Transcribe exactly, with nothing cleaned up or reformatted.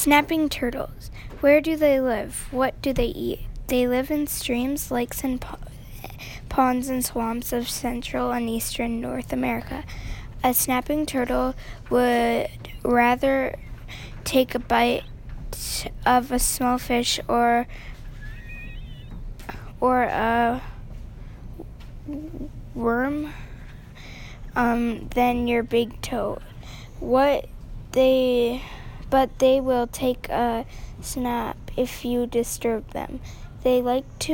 Snapping turtles. Where do they live? What do they eat? They live in streams, lakes, and po- ponds and swamps of Central and Eastern North America. A snapping turtle would rather take a bite of a small fish or or a worm um, than your big toe. What they but they will take a snap if you disturb them. They like to